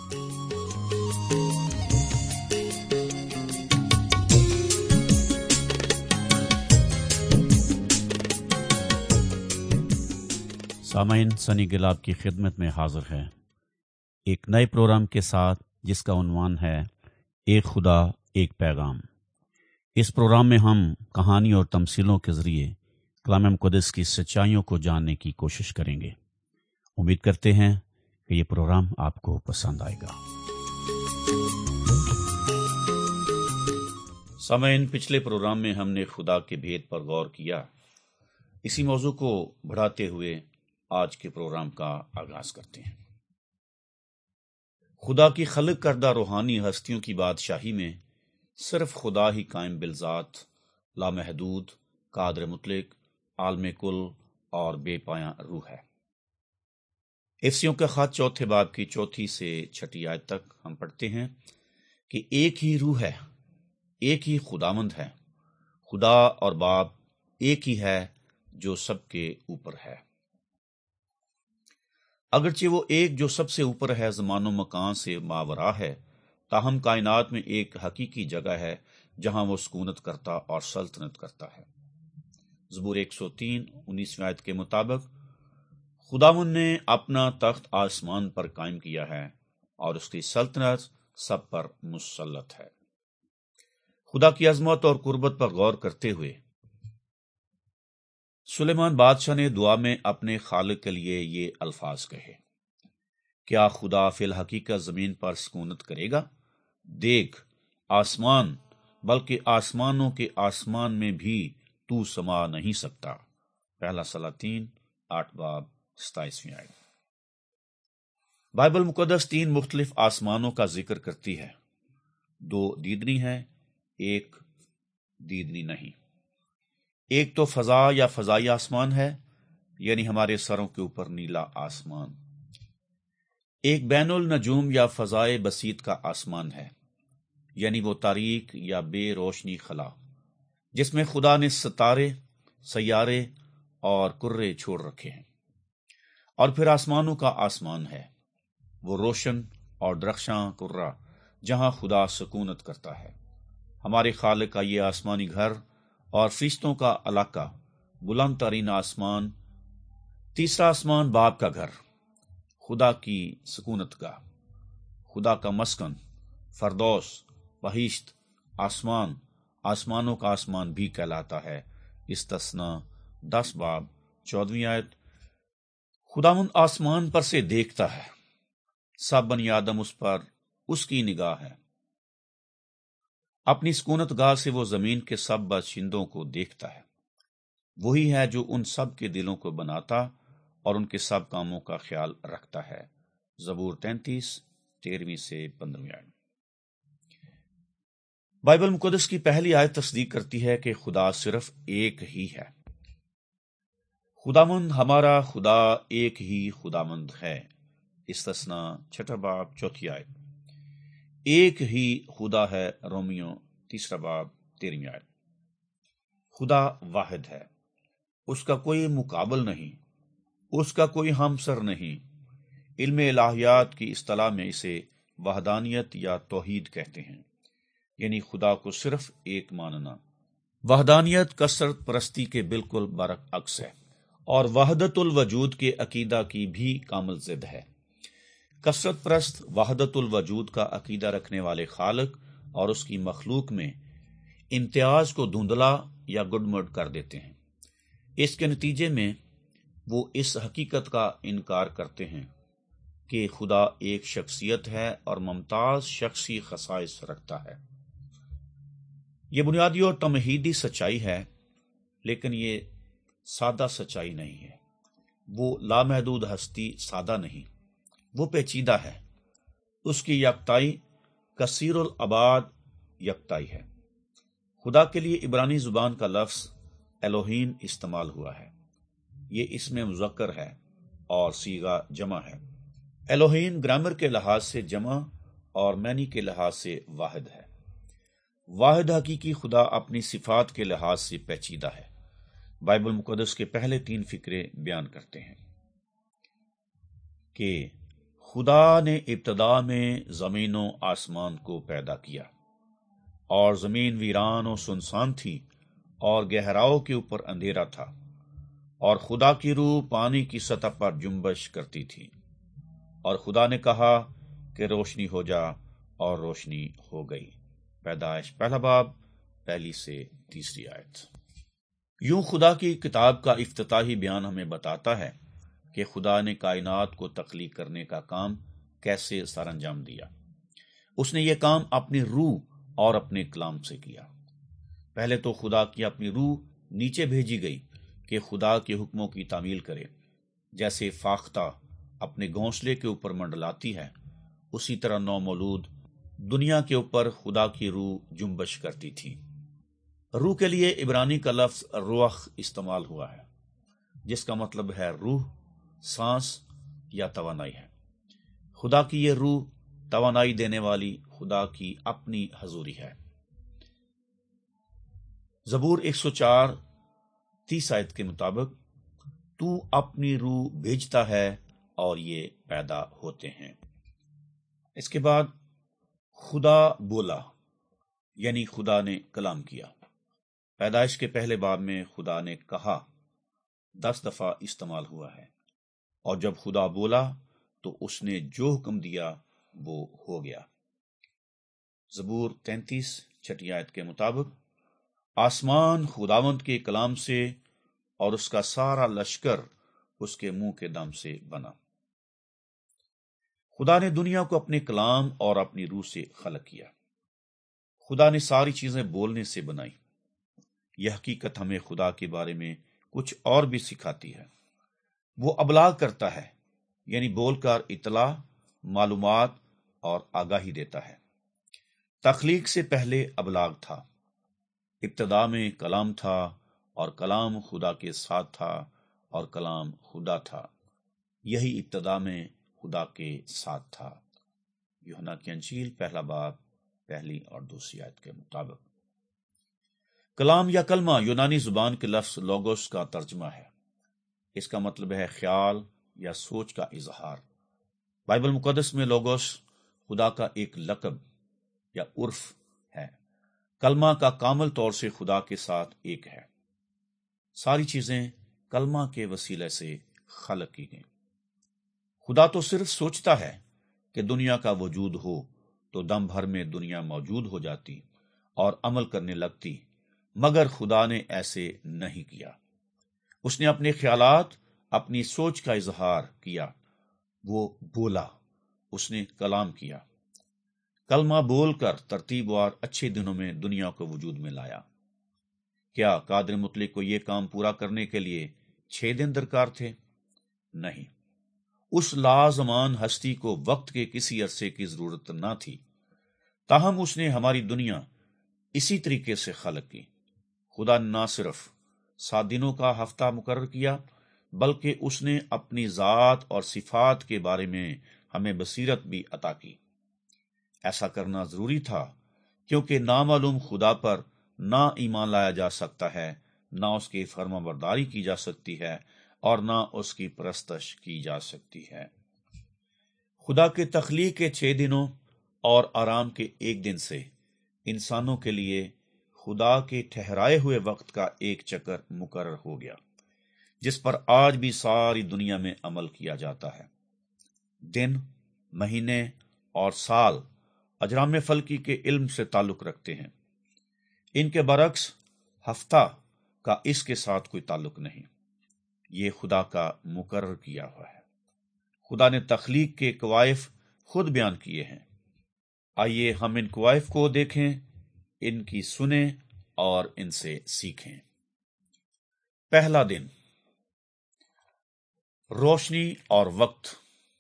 سامعین، سنی گل آپ کی خدمت میں حاضر ہے ایک نئے پروگرام کے ساتھ جس کا عنوان ہے ایک خدا ایک پیغام۔ اس پروگرام میں ہم کہانی اور تمثیلوں کے ذریعے کلام مقدس کی سچائیوں کو جاننے کی کوشش کریں گے۔ امید کرتے ہیں کہ یہ پروگرام آپ کو پسند آئے گا۔ سامعین، پچھلے پروگرام میں ہم نے خدا کے بھید پر غور کیا۔ اسی موضوع کو بڑھاتے ہوئے آج کے پروگرام کا آغاز کرتے ہیں۔ خدا کی خلق کردہ روحانی ہستیوں کی بادشاہی میں صرف خدا ہی قائم بالذات، لامحدود، قادر مطلق، عالم کل اور بے پایاں روح ہے۔ افسیوں کا خط 4 باب کی 4 سے 6 آیت تک ہم پڑھتے ہیں کہ ایک ہی روح ہے، ایک ہی خداوند ہے، خدا اور باپ ایک ہی ہے جو سب کے اوپر ہے۔ اگرچہ وہ ایک جو سب سے اوپر ہے، زمان و مکان سے ماورا ہے، تاہم کائنات میں ایک حقیقی جگہ ہے جہاں وہ سکونت کرتا اور سلطنت کرتا ہے۔ زبور 103 19 آیت کے مطابق خداوند نے اپنا تخت آسمان پر قائم کیا ہے اور اس کی سلطنت سب پر مسلط ہے۔ خدا کی عظمت اور قربت پر غور کرتے ہوئے سلیمان بادشاہ نے دعا میں اپنے خالق کے لیے یہ الفاظ کہے، کیا خدا فی الحقیقت زمین پر سکونت کرے گا؟ دیکھ، آسمان بلکہ آسمانوں کے آسمان میں بھی تو سما نہیں سکتا۔ پہلا سلاطین 8 باب 27 آیت۔ بائبل مقدس 3 مختلف آسمانوں کا ذکر کرتی ہے، 2 دیدنی ہے، 1 دیدنی نہیں۔ ایک تو فضا یا فضائی آسمان ہے، یعنی ہمارے سروں کے اوپر نیلا آسمان۔ ایک بین النجوم یا فضائے بسیط کا آسمان ہے، یعنی وہ تاریک یا بے روشنی خلا جس میں خدا نے ستارے، سیارے اور کرے چھوڑ رکھے ہیں۔ اور پھر آسمانوں کا آسمان ہے، وہ روشن اور درخشاں کرہ جہاں خدا سکونت کرتا ہے۔ ہمارے خالق کا یہ آسمانی گھر اور فرشتوں کا علاقہ، بلند ترین آسمان، تیسرا آسمان باپ کا گھر، خدا کی سکونت گاہ، خدا کا مسکن، فردوس، بہشت، آسمان، آسمانوں کا آسمان بھی کہلاتا ہے۔ استثنا 10 باب 14 آیت۔ خداوند آسمان پر سے دیکھتا ہے، سب بنی آدم اس پر اس کی نگاہ ہے۔ اپنی سکونت گاہ سے وہ زمین کے سب باشندوں کو دیکھتا ہے۔ وہی ہے جو ان سب کے دلوں کو بناتا اور ان کے سب کاموں کا خیال رکھتا ہے۔ زبور 33 13 سے 15 آیت۔ بائبل مقدس کی پہلی آیت تصدیق کرتی ہے کہ خدا صرف ایک ہی ہے۔ خداوند ہمارا خدا ایک ہی خداوند ہے۔ استثنا 6 باب 4 آیت۔ ایک ہی خدا ہے، رومیو 3 باب 13 آیت۔ خدا واحد ہے، اس کا کوئی مقابل نہیں، اس کا کوئی ہمسر نہیں۔ علم الہیات کی اصطلاح میں اسے وحدانیت یا توحید کہتے ہیں، یعنی خدا کو صرف ایک ماننا۔ وحدانیت کثرت پرستی کے بالکل برعکس ہے اور وحدت الوجود کے عقیدہ کی بھی کامل ضد ہے۔ کثرت پرست وحدت الوجود کا عقیدہ رکھنے والے خالق اور اس کی مخلوق میں امتیاز کو دھندلا یا گڈمڈ کر دیتے ہیں۔ اس کے نتیجے میں وہ اس حقیقت کا انکار کرتے ہیں کہ خدا ایک شخصیت ہے اور ممتاز شخصی خصائص رکھتا ہے۔ یہ بنیادی اور تمہیدی سچائی ہے، لیکن یہ سادہ سچائی نہیں ہے۔ وہ لامحدود ہستی سادہ نہیں، وہ پیچیدہ ہے۔ اس کی یکتائی کثیر الابعاد یکتائی ہے۔ خدا کے لیے عبرانی زبان کا لفظ الوہیم استعمال ہوا ہے۔ یہ اسم مذکر ہے اور صیغہ جمع ہے۔ الوہیم گرامر کے لحاظ سے جمع اور معنی کے لحاظ سے واحد ہے۔ واحد حقیقی خدا اپنی صفات کے لحاظ سے پیچیدہ ہے۔ بائبل مقدس کے پہلے 3 فقرے بیان کرتے ہیں کہ خدا نے ابتدا میں زمین و آسمان کو پیدا کیا، اور زمین ویران و سنسان تھی، اور گہراؤں کے اوپر اندھیرا تھا، اور خدا کی روح پانی کی سطح پر جنبش کرتی تھی۔ اور خدا نے کہا کہ روشنی ہو جا، اور روشنی ہو گئی۔ پیدائش پہلا باب 1 سے 3 آیت۔ یوں خدا کی کتاب کا افتتاحی بیان ہمیں بتاتا ہے کہ خدا نے کائنات کو تخلیق کرنے کا کام کیسے سر انجام دیا۔ اس نے یہ کام اپنی روح اور اپنے کلام سے کیا۔ پہلے تو خدا کی اپنی روح نیچے بھیجی گئی کہ خدا کے حکموں کی تعمیل کرے۔ جیسے فاختہ اپنے گھونسلے کے اوپر منڈلاتی ہے، اسی طرح نومولود دنیا کے اوپر خدا کی روح جنبش کرتی تھی۔ روح کے لیے عبرانی کا لفظ روح استعمال ہوا ہے، جس کا مطلب ہے روح، سانس یا توانائی ہے۔ خدا کی یہ روح توانائی دینے والی خدا کی اپنی حضوری ہے۔ زبور 104 30 آیت کے مطابق تو اپنی روح بھیجتا ہے اور یہ پیدا ہوتے ہیں۔ اس کے بعد خدا بولا، یعنی خدا نے کلام کیا۔ پیدائش کے پہلے باب میں خدا نے کہا 10 دفعہ استعمال ہوا ہے، اور جب خدا بولا تو اس نے جو حکم دیا وہ ہو گیا۔ زبور 33 6 آیت کے مطابق آسمان خداوند کے کلام سے اور اس کا سارا لشکر اس کے منہ کے دم سے بنا۔ خدا نے دنیا کو اپنے کلام اور اپنی روح سے خلق کیا۔ خدا نے ساری چیزیں بولنے سے بنائی۔ یہ حقیقت ہمیں خدا کے بارے میں کچھ اور بھی سکھاتی ہے۔ وہ ابلاغ کرتا ہے، یعنی بول کر اطلاع، معلومات اور آگاہی دیتا ہے۔ تخلیق سے پہلے ابلاغ تھا۔ ابتدا میں کلام تھا، اور کلام خدا کے ساتھ تھا، اور کلام خدا تھا۔ یہی ابتدا میں خدا کے ساتھ تھا۔ یوحنا کی انجیل پہلا باب 1 اور 2 آیت کے مطابق۔ کلام یا کلمہ یونانی زبان کے لفظ لوگوس کا ترجمہ ہے۔ اس کا مطلب ہے خیال یا سوچ کا اظہار۔ بائبل مقدس میں لوگوس خدا کا ایک لقب یا عرف ہے۔ کلمہ کا کامل طور سے خدا کے ساتھ ایک ہے۔ ساری چیزیں کلمہ کے وسیلے سے خلق کی گئیں۔ خدا تو صرف سوچتا ہے کہ دنیا کا وجود ہو تو دم بھر میں دنیا موجود ہو جاتی اور عمل کرنے لگتی، مگر خدا نے ایسے نہیں کیا۔ اس نے اپنے خیالات، اپنی سوچ کا اظہار کیا۔ وہ بولا، اس نے کلام کیا۔ کلمہ بول کر ترتیب وار اچھے دنوں میں دنیا کو وجود میں لایا۔ کیا قادر مطلق کو یہ کام پورا کرنے کے لیے 6 دن درکار تھے؟ نہیں۔ اس لازمان ہستی کو وقت کے کسی عرصے کی ضرورت نہ تھی، تاہم اس نے ہماری دنیا اسی طریقے سے خلق کی۔ خدا نے نہ صرف 7 دنوں کا ہفتہ مقرر کیا، بلکہ اس نے اپنی ذات اور صفات کے بارے میں ہمیں بصیرت بھی عطا کی۔ ایسا کرنا ضروری تھا، کیونکہ نامعلوم خدا پر نہ ایمان لایا جا سکتا ہے، نہ اس کی فرما برداری کی جا سکتی ہے، اور نہ اس کی پرستش کی جا سکتی ہے۔ خدا کے تخلیق کے 6 دنوں اور آرام کے 1 دن سے انسانوں کے لیے خدا کے ٹھہرائے ہوئے وقت کا ایک چکر مقرر ہو گیا، جس پر آج بھی ساری دنیا میں عمل کیا جاتا ہے۔ دن، مہینے اور سال اجرام فلکی کے علم سے تعلق رکھتے ہیں۔ ان کے برعکس ہفتہ کا اس کے ساتھ کوئی تعلق نہیں۔ یہ خدا کا مقرر کیا ہوا ہے۔ خدا نے تخلیق کے کوائف خود بیان کیے ہیں۔ آئیے ہم ان کوائف کو دیکھیں، ان کی سنیں اور ان سے سیکھیں۔ پہلا دن، روشنی اور وقت۔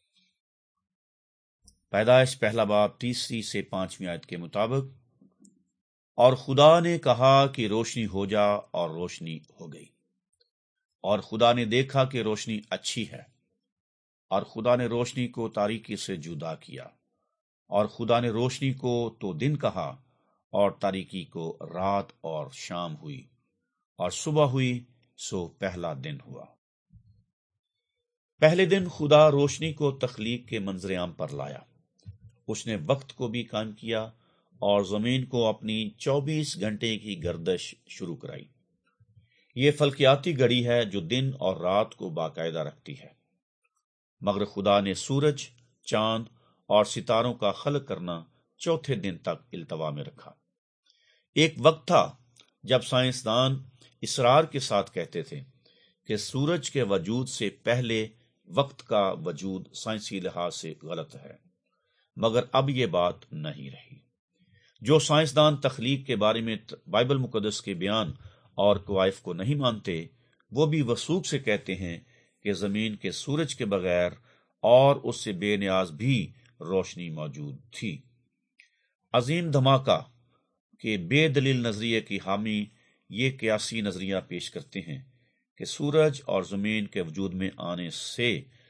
پیدائش پہلا باب 3 سے 5 آیت کے مطابق، اور خدا نے کہا کہ روشنی ہو جا، اور روشنی ہو گئی۔ اور خدا نے دیکھا کہ روشنی اچھی ہے، اور خدا نے روشنی کو تاریکی سے جدا کیا، اور خدا نے روشنی کو تو دن کہا، اور تاریکی کو رات، اور شام ہوئی، اور صبح ہوئی، سو پہلا دن ہوا۔ پہلے دن خدا روشنی کو تخلیق کے منظر عام پر لایا۔ اس نے وقت کو بھی قائم کیا اور زمین کو اپنی 24 گھنٹے کی گردش شروع کرائی۔ یہ فلکیاتی گھڑی ہے جو دن اور رات کو باقاعدہ رکھتی ہے، مگر خدا نے سورج، چاند اور ستاروں کا خلق کرنا چوتھے دن تک التوا میں رکھا۔ ایک وقت تھا جب سائنسدان اصرار کے ساتھ کہتے تھے کہ سورج کے وجود سے پہلے وقت کا وجود سائنسی لحاظ سے غلط ہے، مگر اب یہ بات نہیں رہی۔ جو سائنسدان تخلیق کے بارے میں بائبل مقدس کے بیان اور کوائف کو نہیں مانتے، وہ بھی وثوق سے کہتے ہیں کہ زمین کے سورج کے بغیر اور اس سے بے نیاز بھی روشنی موجود تھی۔ عظیم دھماکہ کے بے دلیل نظریے کی حامی یہ قیاسی نظریہ پیش کرتے ہیں کہ سورج اور زمین کے وجود میں آنے سے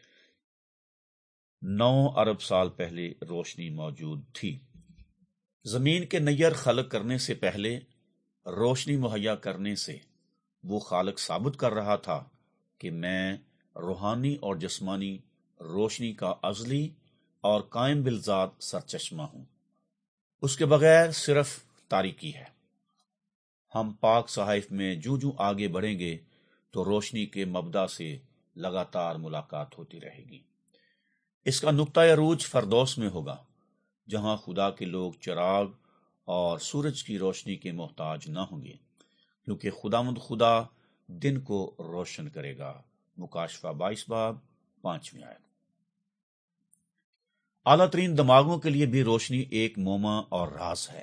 9 ارب سال پہلے روشنی موجود تھی۔ زمین کے نیر خلق کرنے سے پہلے روشنی مہیا کرنے سے وہ خالق ثابت کر رہا تھا کہ میں روحانی اور جسمانی روشنی کا ازلی اور قائم بالذات سرچشمہ ہوں، اس کے بغیر صرف تاریکی ہے۔ ہم پاک صحائف میں جو آگے بڑھیں گے تو روشنی کے مبدا سے لگاتار ملاقات ہوتی رہے گی۔ اس کا نقطہ عروج فردوس میں ہوگا، جہاں خدا کے لوگ چراغ اور سورج کی روشنی کے محتاج نہ ہوں گے، کیونکہ خداوند خدا دن کو روشن کرے گا۔ مکاشفہ 22 باب 5 آیت۔ اعلیٰ ترین دماغوں کے لیے بھی روشنی ایک موما اور راز ہے۔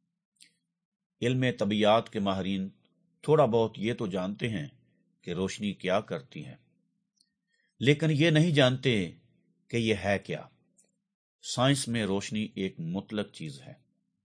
علم طبیعیات کے ماہرین تھوڑا بہت یہ تو جانتے ہیں کہ روشنی کیا کرتی ہے، لیکن یہ نہیں جانتے کہ یہ ہے کیا۔ سائنس میں روشنی ایک مطلق چیز ہے۔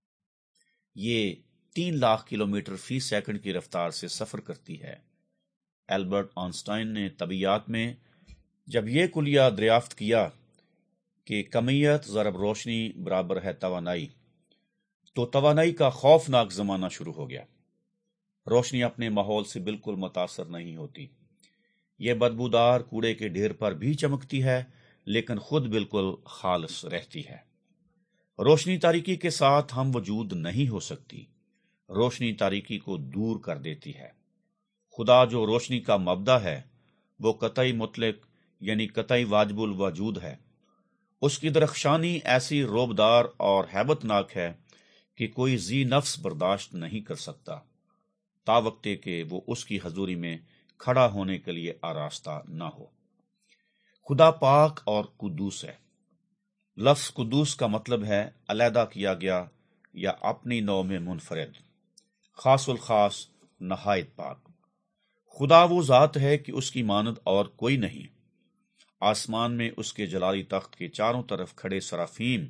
یہ 3 لاکھ کلومیٹر فی سیکنڈ کی رفتار سے سفر کرتی ہے۔ البرٹ آئنسٹائن نے طبیعیات میں جب یہ کلیہ دریافت کیا کہ کمیت ضرب روشنی برابر ہے توانائی، تو توانائی کا خوفناک زمانہ شروع ہو گیا۔ روشنی اپنے ماحول سے بالکل متاثر نہیں ہوتی۔ یہ بدبودار کوڑے کے ڈھیر پر بھی چمکتی ہے، لیکن خود بالکل خالص رہتی ہے۔ روشنی تاریکی کے ساتھ ہم وجود نہیں ہو سکتی۔ روشنی تاریکی کو دور کر دیتی ہے۔ خدا جو روشنی کا مبدا ہے، وہ قطعی مطلق یعنی قطعی واجب الوجود ہے۔ اس کی درخشانی ایسی روبدار اور ہیبت ناک ہے کہ کوئی ذی نفس برداشت نہیں کر سکتا، تا وقتے کہ وہ اس کی حضوری میں کھڑا ہونے کے لیے آراستہ نہ ہو۔ خدا پاک اور قدوس ہے۔ لفظ قدوس کا مطلب ہے علیحدہ کیا گیا یا اپنی نوع میں منفرد، خاص الخاص، نہایت پاک۔ خدا وہ ذات ہے کہ اس کی مانند اور کوئی نہیں۔ آسمان میں اس کے جلالی تخت کے چاروں طرف کھڑے سرافیم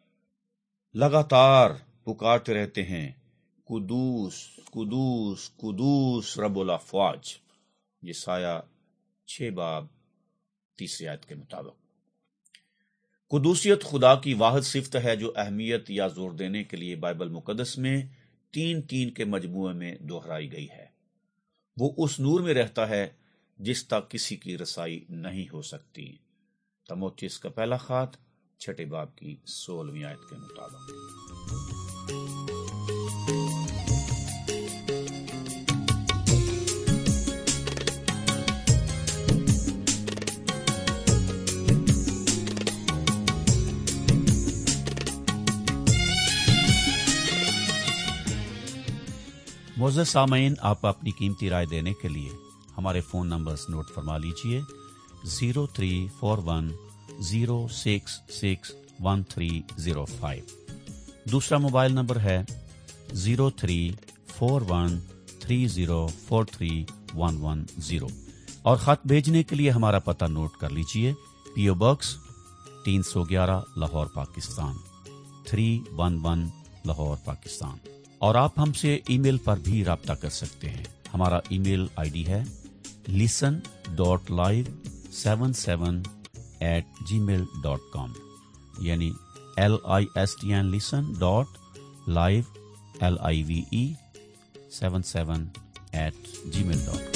لگاتار پکارتے رہتے ہیں، قدوس قدوس قدوس رب الافواج۔ یسایہ 6 باب 3 آیت کے مطابق قدوسیت خدا کی واحد صفت ہے جو اہمیت یا زور دینے کے لیے بائبل مقدس میں 3 کے مجموعے میں دہرائی گئی ہے۔ وہ اس نور میں رہتا ہے جس تک کسی کی رسائی نہیں ہو سکتی۔ تموتھیوس کا پہلا خط 6 باب کی 16 آیت کے مطابق۔ معزز سامعین، آپ اپنی قیمتی رائے دینے کے لیے ہمارے فون نمبرز نوٹ فرما لیجئے۔ 0341066130 دوسرا موبائل نمبر ہے 034130431110 اور خط بھیجنے کے لیے ہمارا پتہ نوٹ کر لیجئے۔ PO box 311 Lahore Pakistan 311 Lahore Pakistan. اور آپ ہم سے ای میل پر بھی رابطہ کر سکتے ہیں۔ ہمارا ای میل آئی ڈی ہے listen.live77@gmail.com، یعنی listen.live77@gmail.com۔